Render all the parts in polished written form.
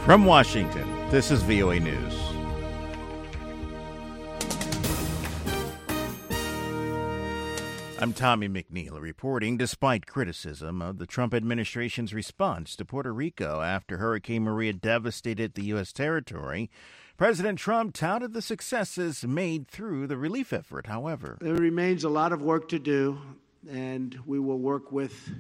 From Washington, this is VOA News. I'm Tommy McNeil reporting. Despite criticism of the Trump administration's response to Puerto Rico after Hurricane Maria devastated the U.S. territory, President Trump touted the successes made through the relief effort. However, there remains a lot of work to do, and we will work with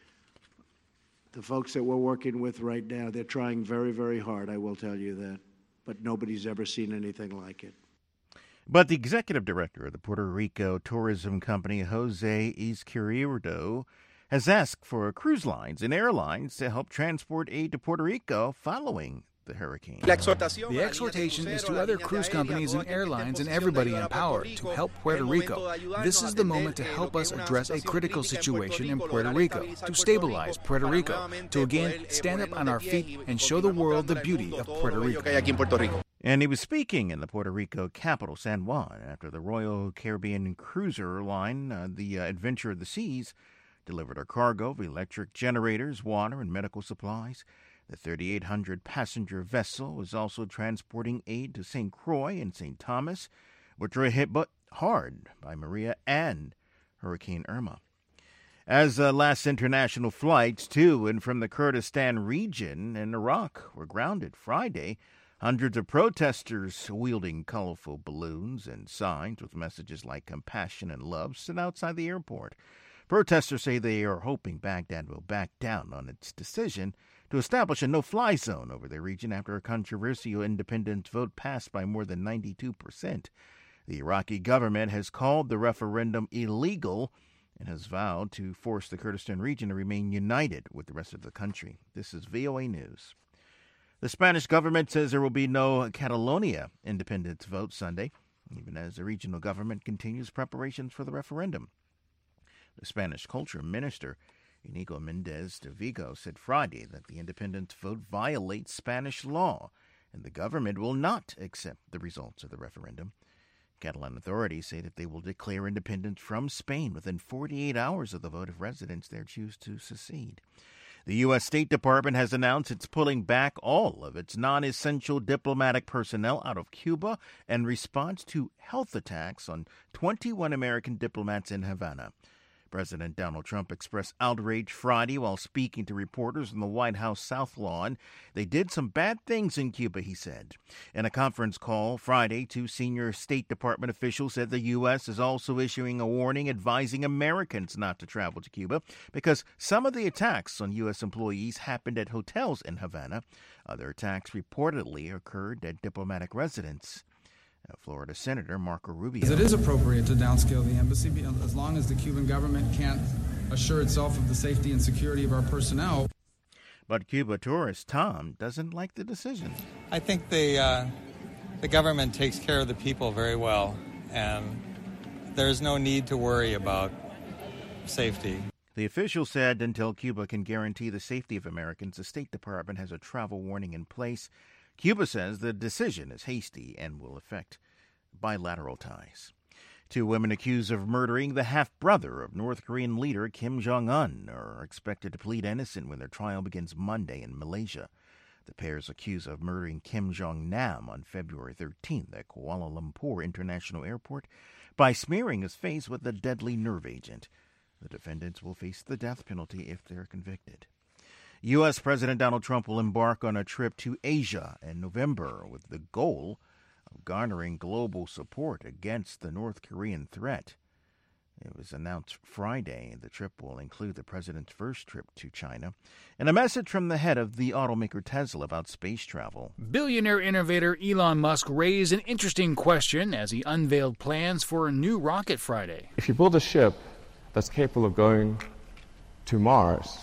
the folks that we're working with right now. They're trying very, very hard, I will tell you that. But nobody's ever seen anything like it. But the executive director of the Puerto Rico tourism company, Jose Izquierdo, has asked for cruise lines and airlines to help transport aid to Puerto Rico following the hurricane. The exhortation is to other cruise companies and airlines and everybody in power to help Puerto Rico. This is the moment to help us address a critical situation in Puerto Rico, to stabilize Puerto Rico, to again stand up on our feet and show the world the beauty of Puerto Rico. And he was speaking in the Puerto Rico capital, San Juan, after the Royal Caribbean cruiser line, the Adventure of the Seas, delivered a cargo of electric generators, water, and medical supplies. The 3,800-passenger vessel was also transporting aid to St. Croix and St. Thomas, which were hit hard by Maria and Hurricane Irma. As last international flights to and from the Kurdistan region in Iraq were grounded Friday, hundreds of protesters wielding colorful balloons and signs with messages like compassion and love stood outside the airport. Protesters say they are hoping Baghdad will back down on its decision to establish a no-fly zone over their region after a controversial independence vote passed by more than 92%. The Iraqi government has called the referendum illegal and has vowed to force the Kurdistan region to remain united with the rest of the country. This is VOA News. The Spanish government says there will be no Catalonia independence vote Sunday, even as the regional government continues preparations for the referendum. The Spanish Culture Minister, Inigo Mendez de Vigo, said Friday that the independence vote violates Spanish law, and the government will not accept the results of the referendum. Catalan authorities say that they will declare independence from Spain within 48 hours of the vote if residents there choose to secede. The U.S. State Department has announced it's pulling back all of its non-essential diplomatic personnel out of Cuba in response to health attacks on 21 American diplomats in Havana. President Donald Trump expressed outrage Friday while speaking to reporters on the White House South Lawn. They did some bad things in Cuba, he said. In a conference call Friday, two senior State Department officials said the U.S. is also issuing a warning advising Americans not to travel to Cuba because some of the attacks on U.S. employees happened at hotels in Havana. Other attacks reportedly occurred at diplomatic residence. Florida Senator Marco Rubio. It is appropriate to downscale the embassy as long as the Cuban government can't assure itself of the safety and security of our personnel. But Cuba tourist Tom doesn't like the decision. I think the government takes care of the people very well, and there's no need to worry about safety. The official said until Cuba can guarantee the safety of Americans, the State Department has a travel warning in place. Cuba says the decision is hasty and will affect bilateral ties. Two women accused of murdering the half-brother of North Korean leader Kim Jong-un are expected to plead innocent when their trial begins Monday in Malaysia. The pair is accused of murdering Kim Jong-nam on February 13th at Kuala Lumpur International Airport by smearing his face with a deadly nerve agent. The defendants will face the death penalty if they're convicted. U.S. President Donald Trump will embark on a trip to Asia in November with the goal of garnering global support against the North Korean threat. It was announced Friday the trip will include the president's first trip to China and a message from the head of the automaker Tesla about space travel. Billionaire innovator Elon Musk raised an interesting question as he unveiled plans for a new rocket Friday. If you build a ship that's capable of going to Mars,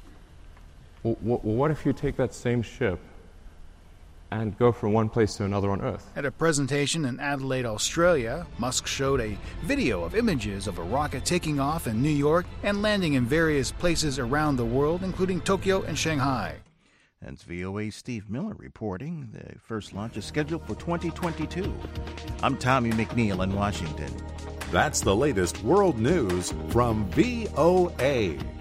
what if you take that same ship and go from one place to another on Earth? At a presentation in Adelaide, Australia, Musk showed a video of images of a rocket taking off in New York and landing in various places around the world, including Tokyo and Shanghai. That's VOA's Steve Miller reporting. The first launch is scheduled for 2022. I'm Tommy McNeil in Washington. That's the latest world news from VOA.